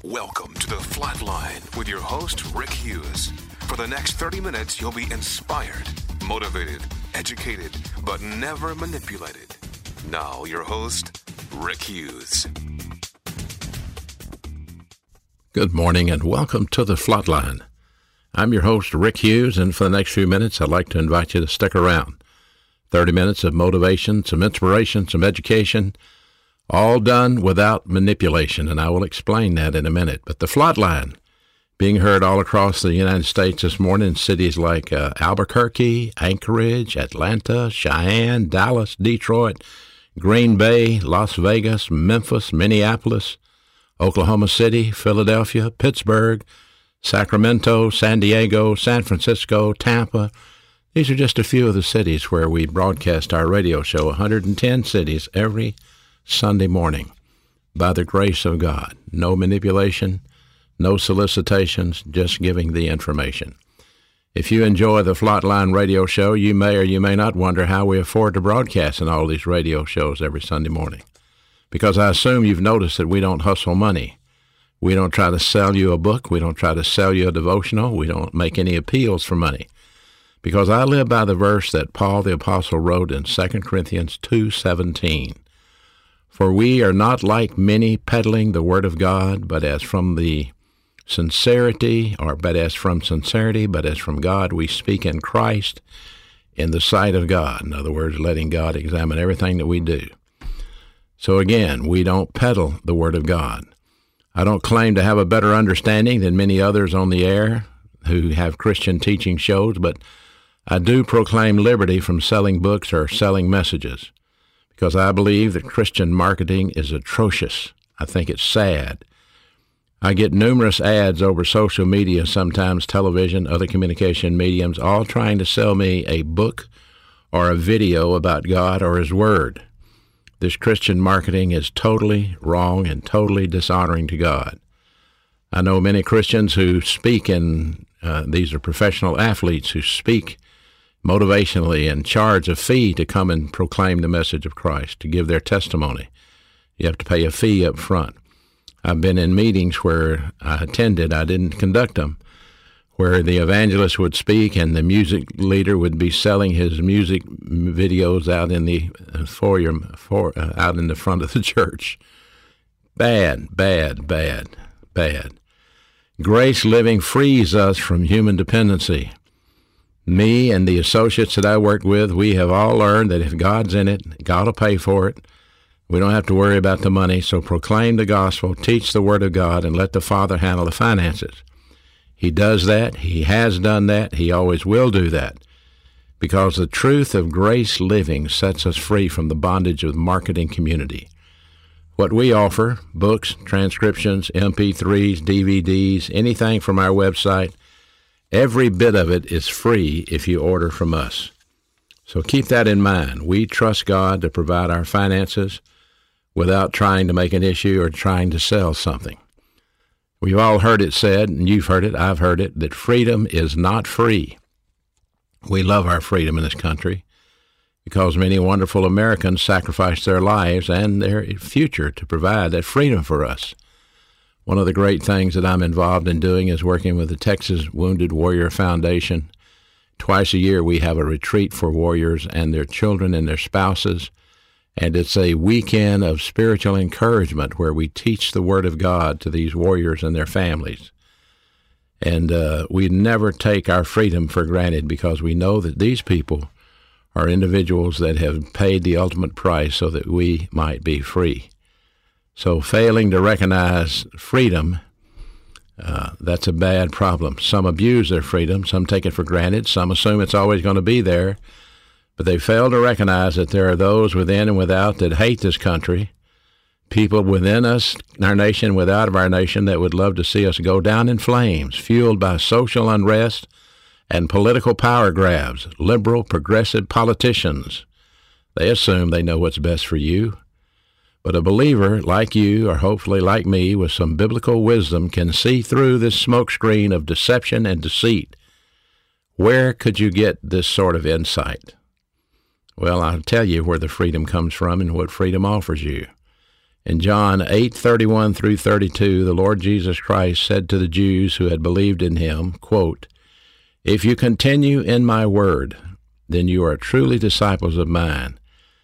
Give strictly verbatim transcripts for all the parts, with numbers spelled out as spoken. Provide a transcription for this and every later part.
Welcome to the Flatline with your host, Rick Hughes. For the next thirty minutes, you'll be inspired, motivated, educated, but never manipulated. Now, your host, Rick Hughes. Good morning and welcome to the Flatline. I'm your host, Rick Hughes, and for the next few minutes, I'd like to invite you to stick around. thirty minutes of motivation, some inspiration, some education, all done without manipulation, and I will explain that in a minute. But the Flatline, being heard all across the United States this morning in cities like uh, Albuquerque, Anchorage, Atlanta, Cheyenne, Dallas, Detroit, Green Bay, Las Vegas, Memphis, Minneapolis, Oklahoma City, Philadelphia, Pittsburgh, Sacramento, San Diego, San Francisco, Tampa. These are just a few of the cities where we broadcast our radio show, one hundred ten cities every Sunday morning, by the grace of God. No manipulation, no solicitations, just giving the information. If you enjoy the Flatline radio show, you may or you may not wonder how we afford to broadcast in all these radio shows every Sunday morning. Because I assume you've noticed that we don't hustle money. We don't try to sell you a book. We don't try to sell you a devotional. We don't make any appeals for money. Because I live by the verse that Paul the Apostle wrote in Second Corinthians two seventeen. For we are not like many peddling the word of God, but as from the sincerity, or but as from sincerity, but as from God, we speak in Christ in the sight of God. In other words, letting God examine everything that we do. So again, we don't peddle the word of God. I don't claim to have a better understanding than many others on the air who have Christian teaching shows, but I do proclaim liberty from selling books or selling messages. Because I believe that Christian marketing is atrocious. I think it's sad. I get numerous ads over social media, sometimes television, other communication mediums, all trying to sell me a book or a video about God or His Word. This Christian marketing is totally wrong and totally dishonoring to God. I know many Christians who speak in, uh, these are professional athletes who speak motivationally and charge a fee to come and proclaim the message of Christ, to give their testimony. You have to pay a fee up front. I've been in meetings where I attended, I didn't conduct them, where the evangelist would speak and the music leader would be selling his music videos out in the foyer, for, uh, out in the front of the church. Bad, bad, bad, bad. Grace living frees us from human dependency. Me and the associates that I work with, we have all learned that if God's in it, God will pay for it. We don't have to worry about the money, so proclaim the gospel, teach the word of God, and let the Father handle the finances. He does that. He has done that. He always will do that. Because the truth of grace living sets us free from the bondage of the marketing community. What we offer, books, transcriptions, M P threes, D V Ds, anything from our website, every bit of it is free if you order from us. So keep that in mind. We trust God to provide our finances without trying to make an issue or trying to sell something. We've all heard it said, and you've heard it, I've heard it, that freedom is not free. We love our freedom in this country because many wonderful Americans sacrificed their lives and their future to provide that freedom for us. One of the great things that I'm involved in doing is working with the Texas Wounded Warrior Foundation. Twice a year we have a retreat for warriors and their children and their spouses, and it's a weekend of spiritual encouragement where we teach the Word of God to these warriors and their families. And uh, we never take our freedom for granted because we know that these people are individuals that have paid the ultimate price so that we might be free. So failing to recognize freedom, uh, that's a bad problem. Some abuse their freedom, some take it for granted, some assume it's always going to be there, but they fail to recognize that there are those within and without that hate this country, people within us, our nation, without of our nation, that would love to see us go down in flames, fueled by social unrest and political power grabs, liberal, progressive politicians. They assume they know what's best for you. But a believer like you, or hopefully like me, with some biblical wisdom, can see through this smokescreen of deception and deceit. Where could you get this sort of insight? Well, I'll tell you where the freedom comes from and what freedom offers you. In John eight thirty-one through thirty-two, the Lord Jesus Christ said to the Jews who had believed in him, quote, "If you continue in my word, then you are truly disciples of mine,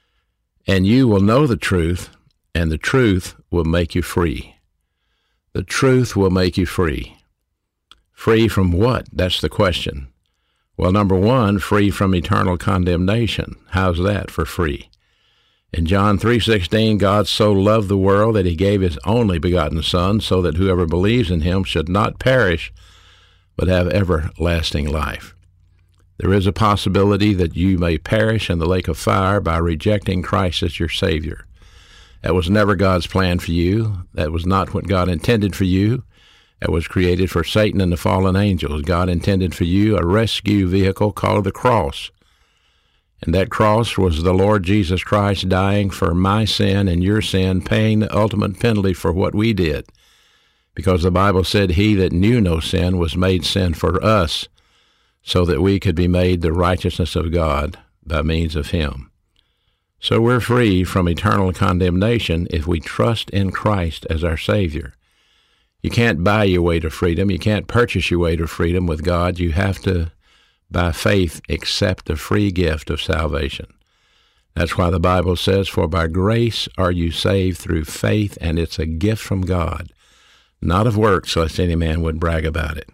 and you will know the truth, and the truth will make you free." The truth will make you free. Free from what? That's the question. Well, number one, free from eternal condemnation. How's that for free? In John three sixteen, God so loved the world that he gave his only begotten Son, so that whoever believes in him should not perish, but have everlasting life. There is a possibility that you may perish in the lake of fire by rejecting Christ as your Savior. That was never God's plan for you. That was not what God intended for you. That was created for Satan and the fallen angels. God intended for you a rescue vehicle called the cross. And that cross was the Lord Jesus Christ dying for my sin and your sin, paying the ultimate penalty for what we did. Because the Bible said he that knew no sin was made sin for us, so that we could be made the righteousness of God by means of him. So we're free from eternal condemnation if we trust in Christ as our Savior. You can't buy your way to freedom. You can't purchase your way to freedom with God. You have to, by faith, accept the free gift of salvation. That's why the Bible says, "For by grace are you saved through faith, and it's a gift from God, not of works, lest any man would brag about it."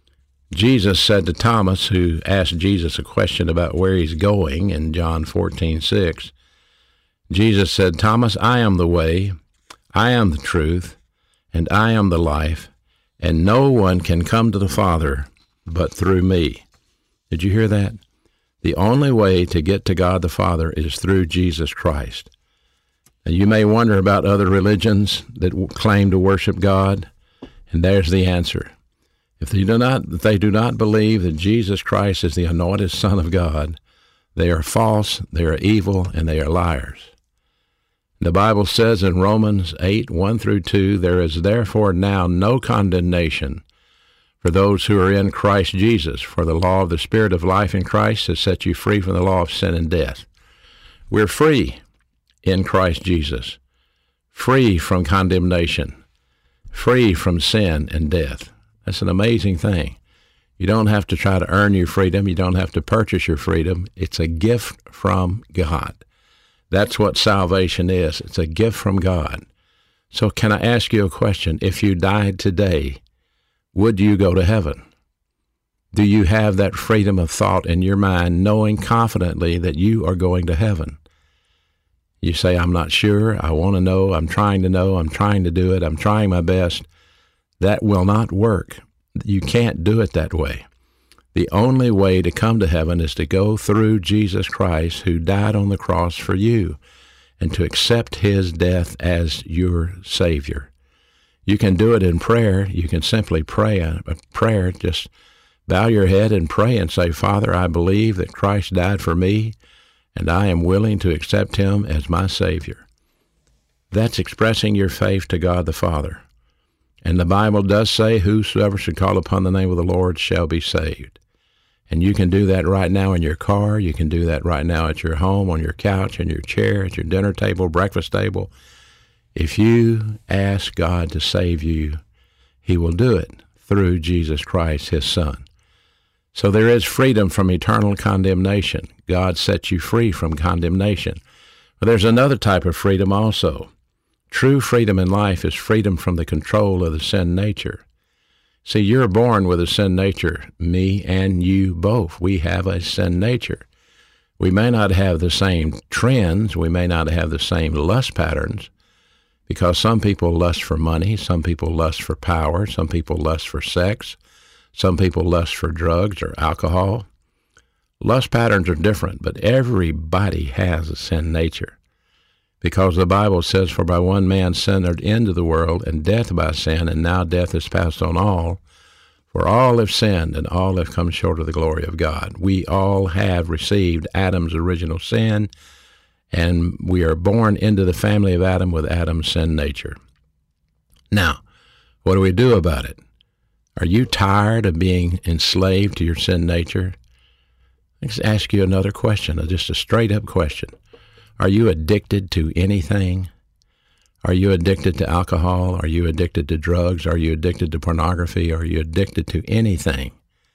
Jesus said to Thomas, who asked Jesus a question about where he's going in John fourteen six, Jesus said, "Thomas, I am the way, I am the truth, and I am the life, and no one can come to the Father but through me." Did you hear that? The only way to get to God the Father is through Jesus Christ. And you may wonder about other religions that claim to worship God, and there's the answer. If they do not, if they do not believe that Jesus Christ is the anointed Son of God, they are false, they are evil, and they are liars. The Bible says in Romans eight, one through two, "There is therefore now no condemnation for those who are in Christ Jesus, for the law of the Spirit of life in Christ has set you free from the law of sin and death." We're free in Christ Jesus, free from condemnation, free from sin and death. That's an amazing thing. You don't have to try to earn your freedom. You don't have to purchase your freedom. It's a gift from God. That's what salvation is. It's a gift from God. So can I ask you a question? If you died today, would you go to heaven? Do you have that freedom of thought in your mind, knowing confidently that you are going to heaven? You say, "I'm not sure. I want to know. I'm trying to know. I'm trying to do it. I'm trying my best." That will not work. You can't do it that way. The only way to come to heaven is to go through Jesus Christ, who died on the cross for you, and to accept his death as your Savior. You can do it in prayer. You can simply pray a, a prayer. Just bow your head and pray and say, "Father, I believe that Christ died for me, and I am willing to accept him as my Savior." That's expressing your faith to God the Father. And the Bible does say, "Whosoever should call upon the name of the Lord shall be saved." And you can do that right now in your car. You can do that right now at your home, on your couch, in your chair, at your dinner table, breakfast table. If you ask God to save you, he will do it through Jesus Christ, his Son. So there is freedom from eternal condemnation. God sets you free from condemnation. But there's another type of freedom also. True freedom in life is freedom from the control of the sin nature. See, you're born with a sin nature, me and you both. We have a sin nature. We may not have the same trends. We may not have the same lust patterns, because some people lust for money, some people lust for power, some people lust for sex, some people lust for drugs or alcohol. Lust patterns are different, but everybody has a sin nature, because the Bible says, "For by one man sin entered into the world, and death by sin, and now death is passed on all. For all have sinned, and all have come short of the glory of God." We all have received Adam's original sin, and we are born into the family of Adam with Adam's sin nature. Now, what do we do about it? Are you tired of being enslaved to your sin nature? Let's ask you another question, just a straight-up question. Are you addicted to anything? Are you addicted to alcohol? Are you addicted to drugs? Are you addicted to pornography? Are you addicted to anything?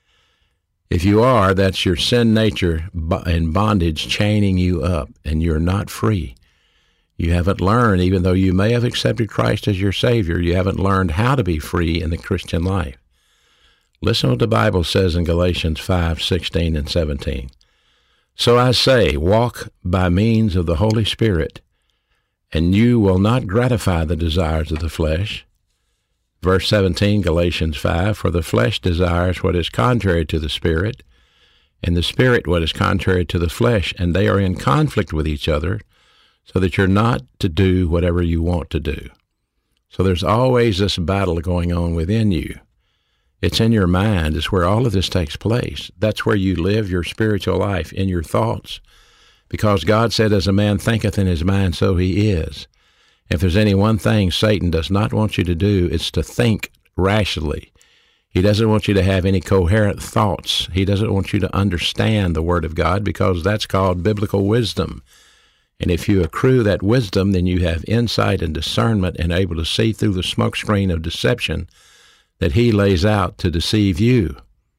If you are, that's your sin nature in bondage chaining you up, and you're not free. You haven't learned, even though you may have accepted Christ as your Savior, you haven't learned how to be free in the Christian life. Listen what the Bible says in Galatians five, sixteen and seventeen. So I say, walk by means of the Holy Spirit, and you will not gratify the desires of the flesh. Verse seventeen, Galatians five, for the flesh desires what is contrary to the Spirit, and the Spirit what is contrary to the flesh, and they are in conflict with each other, so that you're not to do whatever you want to do. So there's always this battle going on within you. It's in your mind. It's where all of this takes place. That's where you live your spiritual life, in your thoughts. Because God said, as a man thinketh in his mind, so he is. If there's any one thing Satan does not want you to do, it's to think rationally. He doesn't want you to have any coherent thoughts. He doesn't want you to understand the Word of God, because that's called biblical wisdom. And if you accrue that wisdom, then you have insight and discernment and able to see through the smokescreen of deception that he lays out to deceive you.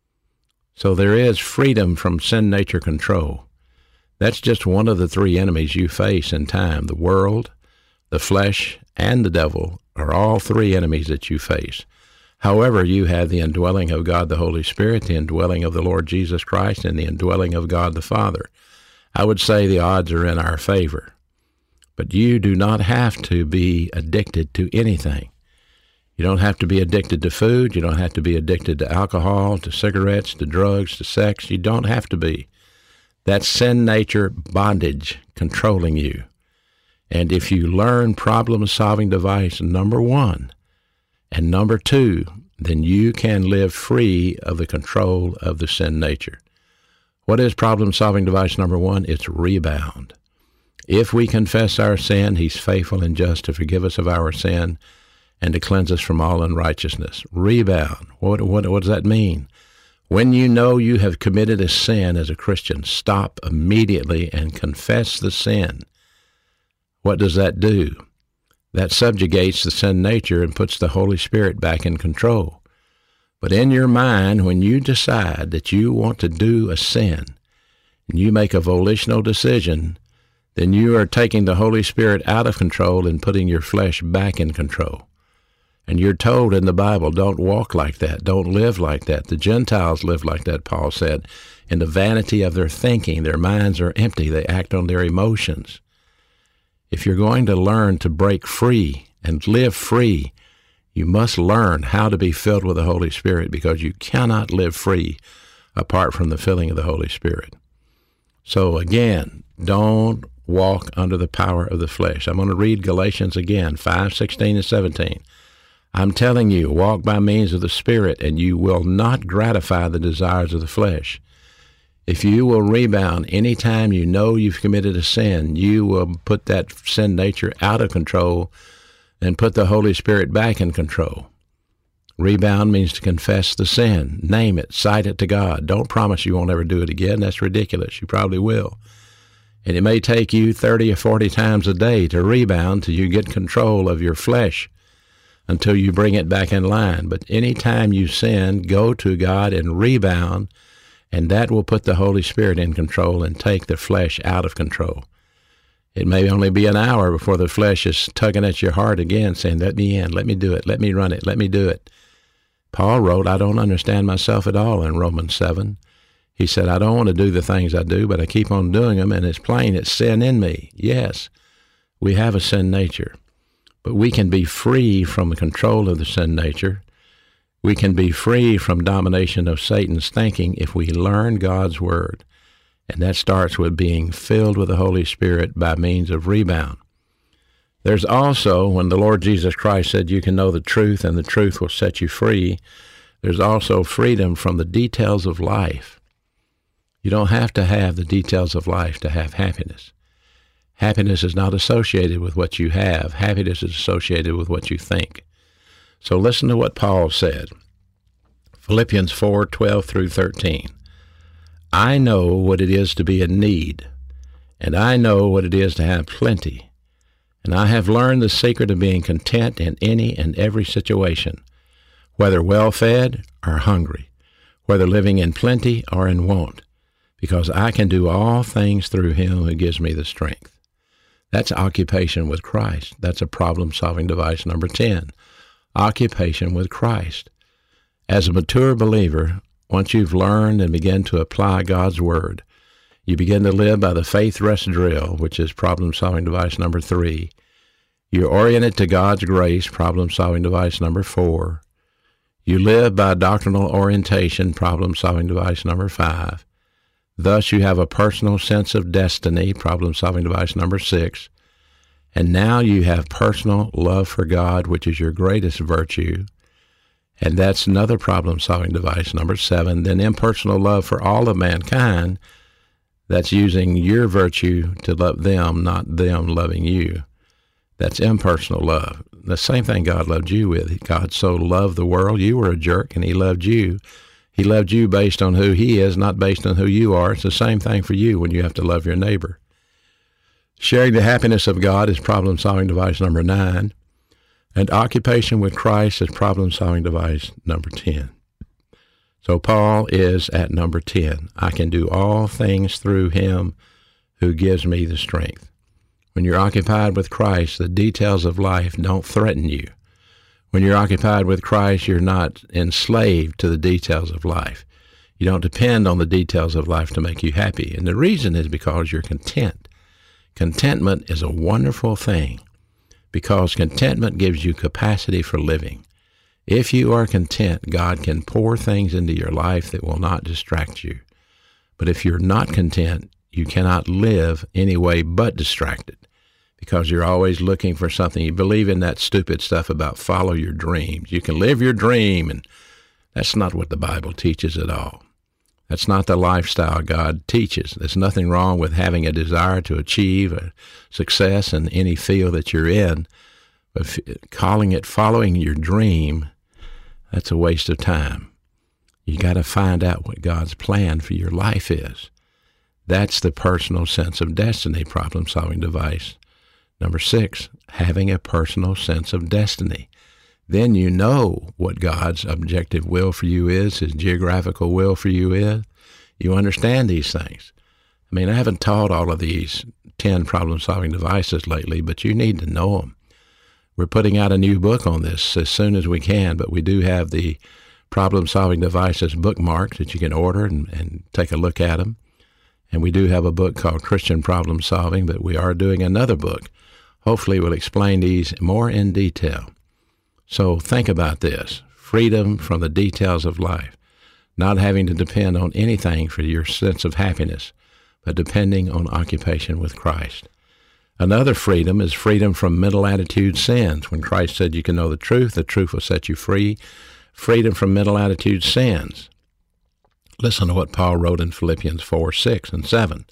So there is freedom from sin nature control. That's just one of the three enemies you face in time. The world, the flesh, and the devil are all three enemies that you face. However, you have the indwelling of God the Holy Spirit, the indwelling of the Lord Jesus Christ, and the indwelling of God the Father. I would say the odds are in our favor. But you do not have to be addicted to anything. You don't have to be addicted to food. You don't have to be addicted to alcohol, to cigarettes, to drugs, to sex. You don't have to be. That's sin nature bondage controlling you. And if you learn problem-solving device number one and number two, then you can live free of the control of the sin nature. What is problem-solving device number one? It's rebound. If we confess our sin, he's faithful and just to forgive us of our sin and to cleanse us from all unrighteousness. Rebound. What, what, what does that mean? When you know you have committed a sin as a Christian, stop immediately and confess the sin. What does that do? That subjugates the sin nature and puts the Holy Spirit back in control. But in your mind, when you decide that you want to do a sin, and you make a volitional decision, then you are taking the Holy Spirit out of control and putting your flesh back in control. And you're told in the Bible, don't walk like that, don't live like that. The Gentiles live like that, Paul said. In the vanity of their thinking, their minds are empty, they act on their emotions. If you're going to learn to break free and live free, you must learn how to be filled with the Holy Spirit, because you cannot live free apart from the filling of the Holy Spirit. So again, don't walk under the power of the flesh. I'm going to read Galatians again, five, sixteen, and seventeen. I'm telling you, walk by means of the Spirit, and you will not gratify the desires of the flesh. If you will rebound any time you know you've committed a sin, you will put that sin nature out of control and put the Holy Spirit back in control. Rebound means to confess the sin. Name it. Cite it to God. Don't promise you won't ever do it again. That's ridiculous. You probably will. And it may take you thirty or forty times a day to rebound till you get control of your flesh, until you bring it back in line. But any time you sin, go to God and rebound, and that will put the Holy Spirit in control and take the flesh out of control. It may only be an hour before the flesh is tugging at your heart again, saying, let me in, let me do it, let me run it, let me do it. Paul wrote, I don't understand myself at all in Romans seven. He said, I don't want to do the things I do, but I keep on doing them, and it's plain it's sin in me. Yes, we have a sin nature, but we can be free from the control of the sin nature. We can be free from domination of Satan's thinking if we learn God's Word. And that starts with being filled with the Holy Spirit by means of rebound. There's also, when the Lord Jesus Christ said you can know the truth and the truth will set you free, there's also freedom from the details of life. You don't have to have the details of life to have happiness. Happiness is not associated with what you have. Happiness is associated with what you think. So listen to what Paul said. Philippians four, twelve through thirteen. I know what it is to be in need, and I know what it is to have plenty. And I have learned the secret of being content in any and every situation, whether well-fed or hungry, whether living in plenty or in want, because I can do all things through him who gives me the strength. That's occupation with Christ. That's a problem-solving device number ten. Occupation with Christ. As a mature believer, once you've learned and begin to apply God's Word, you begin to live by the faith rest drill, which is problem-solving device number three. You're oriented to God's grace, problem-solving device number four. You live by doctrinal orientation, problem-solving device number five. Thus, you have a personal sense of destiny, problem-solving device number six. And now you have personal love for God, which is your greatest virtue. And that's another problem-solving device number seven. Then impersonal love for all of mankind. That's using your virtue to love them, not them loving you. That's impersonal love. The same thing God loved you with. God so loved the world. You were a jerk, and he loved you. He loved you based on who he is, not based on who you are. It's the same thing for you when you have to love your neighbor. Sharing the happiness of God is problem-solving device number nine. And occupation with Christ is problem-solving device number ten. So Paul is at number ten. I can do all things through him who gives me the strength. When you're occupied with Christ, the details of life don't threaten you. When you're occupied with Christ, you're not enslaved to the details of life. You don't depend on the details of life to make you happy. And the reason is because you're content. Contentment is a wonderful thing because contentment gives you capacity for living. If you are content, God can pour things into your life that will not distract you. But if you're not content, you cannot live any way but distracted because you're always looking for something. You believe in that stupid stuff about follow your dreams. You can live your dream, and that's not what the Bible teaches at all. That's not the lifestyle God teaches. There's nothing wrong with having a desire to achieve a success in any field that you're in, but calling it following your dream, that's a waste of time. You got to find out what God's plan for your life is. That's the personal sense of destiny, problem-solving device. Number six, having a personal sense of destiny. Then you know what God's objective will for you is, his geographical will for you is. You understand these things. I mean, I haven't taught all of these ten problem-solving devices lately, but you need to know them. We're putting out a new book on this as soon as we can, but we do have the problem-solving devices bookmarked that you can order and, and take a look at them. And we do have a book called Christian Problem Solving, but we are doing another book. Hopefully we'll explain these more in detail. So think about this, freedom from the details of life, not having to depend on anything for your sense of happiness, but depending on occupation with Christ. Another freedom is freedom from mental attitude sins. When Christ said you can know the truth, the truth will set you free. Freedom from mental attitude sins. Listen to what Paul wrote in Philippians four, six, and seven.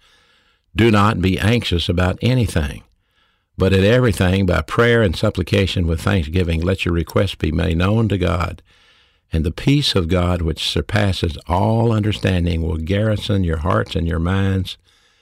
Do not be anxious about anything, but in everything by prayer and supplication with thanksgiving let your requests be made known to God. And the peace of God which surpasses all understanding will garrison your hearts and your minds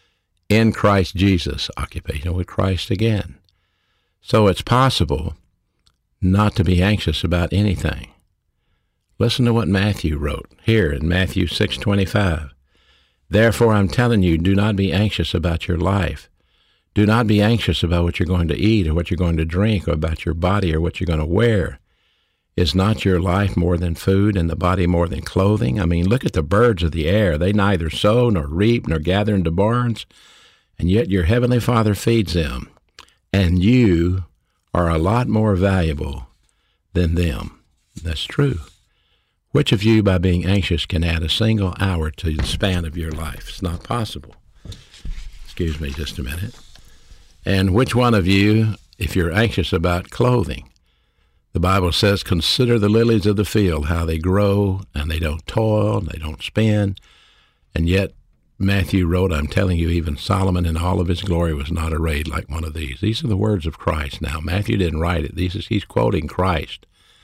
in Christ Jesus, occupation with Christ again. So it's possible not to be anxious about anything. Listen to what Matthew wrote here in Matthew six twenty-five. Therefore I'm telling you, do not be anxious about your life. Do not be anxious about what you're going to eat or what you're going to drink or about your body or what you're going to wear. Is not your life more than food and the body more than clothing? I mean, look at the birds of the air. They neither sow nor reap nor gather into barns, and yet your heavenly Father feeds them, and you are a lot more valuable than them. That's true. Which of you, by being anxious, can add a single hour to the span of your life? It's not possible. Excuse me just a minute. And which one of you, if you're anxious about clothing, the Bible says, consider the lilies of the field, how they grow, and they don't toil, they don't spin, and yet Matthew wrote, I'm telling you, even Solomon in all of his glory was not arrayed like one of these. These are the words of Christ. Now, Matthew didn't write it. These is, he's quoting Christ.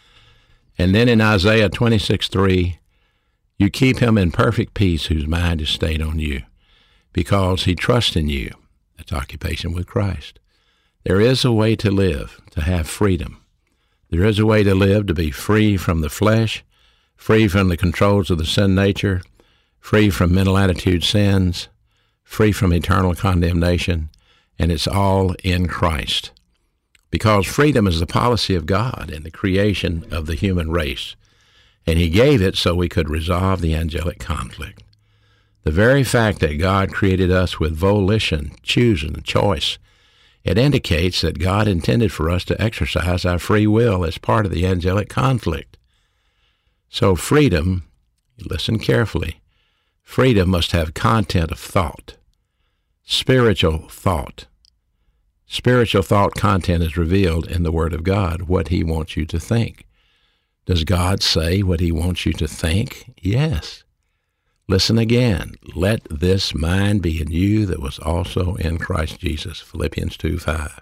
And then in Isaiah twenty-six three, you keep him in perfect peace whose mind is stayed on you, because he trusts in you. That's occupation with Christ. There is a way to live, to have freedom. There is a way to live to be free from the flesh, free from the controls of the sin nature, free from mental attitude sins, free from eternal condemnation, and it's all in Christ. Because freedom is the policy of God in the creation of the human race, and he gave it so we could resolve the angelic conflict. The very fact that God created us with volition, choosing, choice, it indicates that God intended for us to exercise our free will as part of the angelic conflict. So freedom, listen carefully, freedom must have content of thought, spiritual thought. Spiritual thought content is revealed in the Word of God, what he wants you to think. Does God say what he wants you to think? Yes. Listen again. Let this mind be in you that was also in Christ Jesus. Philippians two five.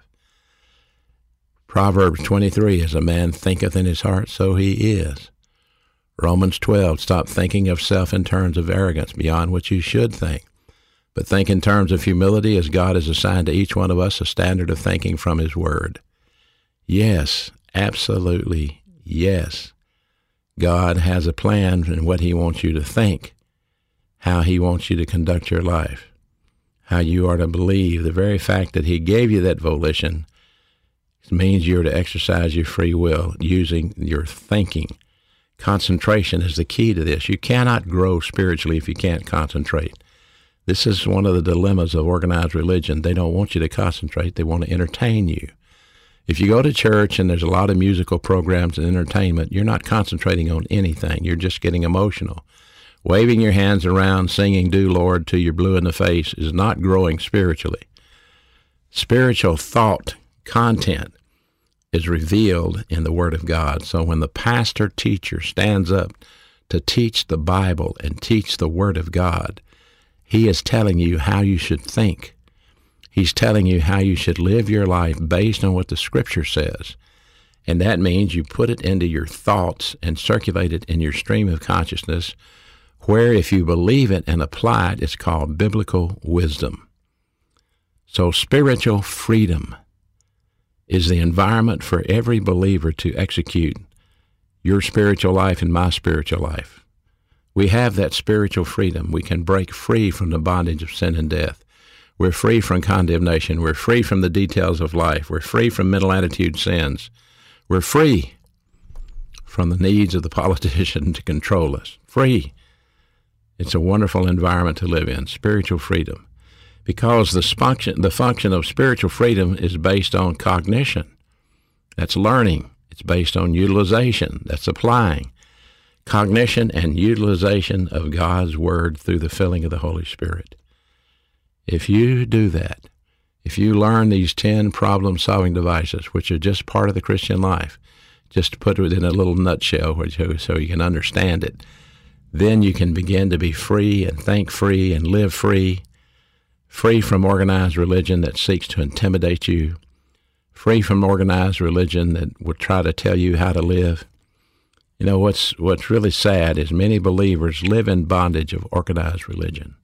Proverbs twenty-three, as a man thinketh in his heart, so he is. Romans twelve, stop thinking of self in terms of arrogance beyond what you should think, but think in terms of humility as God has assigned to each one of us a standard of thinking from his word. Yes, absolutely, yes. God has a plan in what he wants you to think, how he wants you to conduct your life, how you are to believe. The very fact that he gave you that volition means you're to exercise your free will using your thinking. Concentration is the key to this. You cannot grow spiritually if you can't concentrate. This is one of the dilemmas of organized religion. They don't want you to concentrate. They want to entertain you. If you go to church and there's a lot of musical programs and entertainment, you're not concentrating on anything. You're just getting emotional. Waving your hands around, singing "Do Lord" till you're blue in the face is not growing spiritually. Spiritual thought content is revealed in the Word of God. So when the pastor teacher stands up to teach the Bible and teach the Word of God, he is telling you how you should think. He's telling you how you should live your life based on what the Scripture says. And that means you put it into your thoughts and circulate it in your stream of consciousness, where if you believe it and apply it, it's called biblical wisdom. So spiritual freedom is the environment for every believer to execute your spiritual life and my spiritual life. We have that spiritual freedom. We can break free from the bondage of sin and death. We're free from condemnation. We're free from the details of life. We're free from mental attitude sins. We're free from the needs of the politician to control us. Free. It's a wonderful environment to live in, spiritual freedom, because the function, the function of spiritual freedom is based on cognition. That's learning. It's based on utilization. That's applying. Cognition and utilization of God's Word through the filling of the Holy Spirit. If you do that, if you learn these ten problem-solving devices, which are just part of the Christian life, just to put it in a little nutshell so you can understand it, then you can begin to be free and think free and live free, free from organized religion that seeks to intimidate you, free from organized religion that would try to tell you how to live. You know, what's what's really sad is many believers live in bondage of organized religion.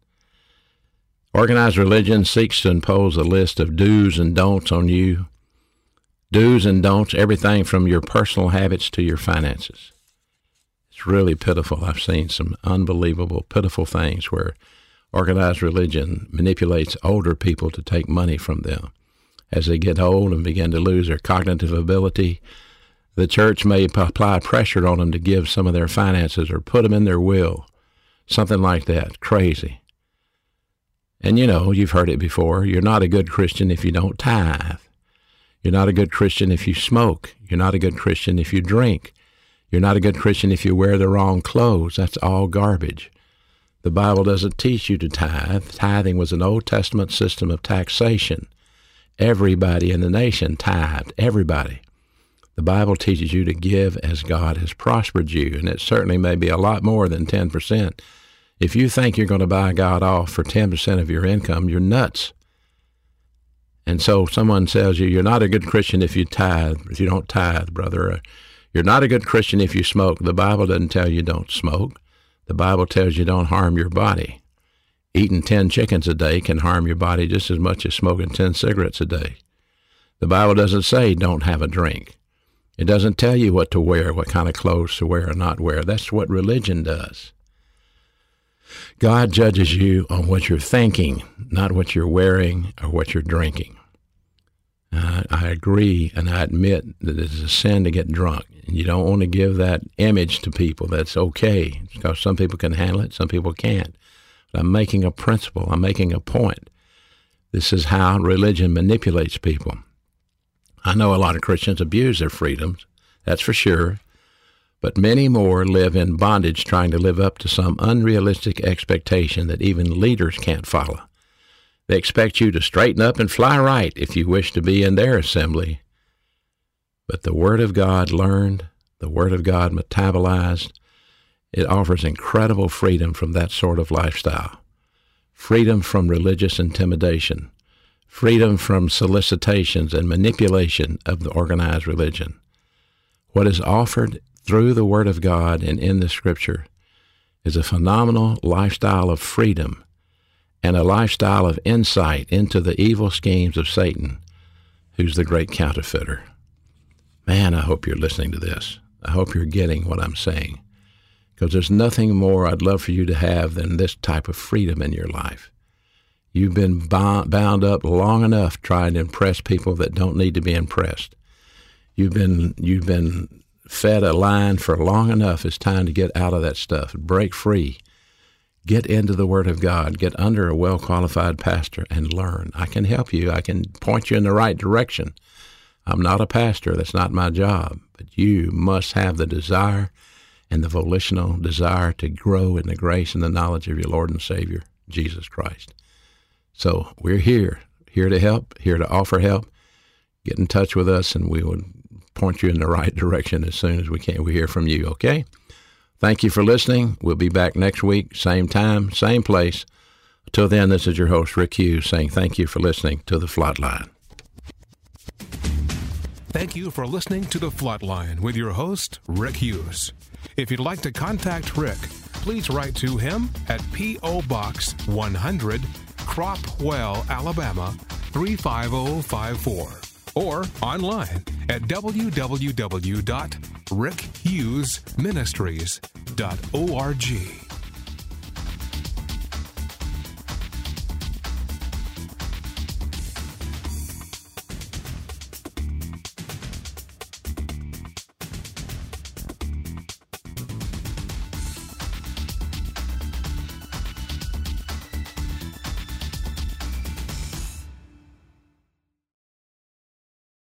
Organized religion seeks to impose a list of do's and don'ts on you. Do's and don'ts, everything from your personal habits to your finances. It's really pitiful. I've seen some unbelievable, pitiful things where organized religion manipulates older people to take money from them. As they get old and begin to lose their cognitive ability, the church may apply pressure on them to give some of their finances or put them in their will, something like that. Crazy. And you know, you've heard it before, you're not a good Christian if you don't tithe. You're not a good Christian if you smoke. You're not a good Christian if you drink. You're not a good Christian if you wear the wrong clothes. That's all garbage. The Bible doesn't teach you to tithe. Tithing was an Old Testament system of taxation. Everybody in the nation tithed, everybody. The Bible teaches you to give as God has prospered you, and it certainly may be a lot more than ten percent. If you think you're going to buy God off for ten percent of your income, you're nuts. And so someone tells you, you're not a good Christian if you tithe, if you don't tithe, brother. You're not a good Christian if you smoke. The Bible doesn't tell you don't smoke. The Bible tells you don't harm your body. Eating ten chickens a day can harm your body just as much as smoking ten cigarettes a day. The Bible doesn't say don't have a drink. It doesn't tell you what to wear, what kind of clothes to wear or not wear. That's what religion does. God judges you on what you're thinking, not what you're wearing or what you're drinking. Uh, I agree, and I admit that it's a sin to get drunk. And you don't want to give that image to people. That's okay, because some people can handle it, some people can't. But I'm making a principle. I'm making a point. This is how religion manipulates people. I know a lot of Christians abuse their freedoms, that's for sure, but many more live in bondage trying to live up to some unrealistic expectation that even leaders can't follow. They expect you to straighten up and fly right if you wish to be in their assembly. But the Word of God learned, the Word of God metabolized, it offers incredible freedom from that sort of lifestyle. Freedom from religious intimidation. Freedom from solicitations and manipulation of the organized religion. What is offered through the Word of God and in the Scripture is a phenomenal lifestyle of freedom and a lifestyle of insight into the evil schemes of Satan, who's the great counterfeiter. Man, I hope you're listening to this. I hope you're getting what I'm saying, because there's nothing more I'd love for you to have than this type of freedom in your life. You've been bound up long enough trying to impress people that don't need to be impressed. You've been you've been fed a line for long enough. It's time to get out of that stuff. Break free. Get into the Word of God. Get under a well-qualified pastor and learn. I can help you. I can point you in the right direction. I'm not a pastor. That's not my job. But you must have the desire and the volitional desire to grow in the grace and the knowledge of your Lord and Savior, Jesus Christ. So we're here, here to help, here to offer help. Get in touch with us, and we will point you in the right direction as soon as we can. We hear from you, okay? Thank you for listening. We'll be back next week, same time, same place. Until then, this is your host, Rick Hughes, saying thank you for listening to The Flatline. Thank you for listening to The Flatline with your host, Rick Hughes. If you'd like to contact Rick, please write to him at P O. Box one hundred, Cropwell, Alabama, three five zero five four, or online at w w w dot rick hughes ministries dot org.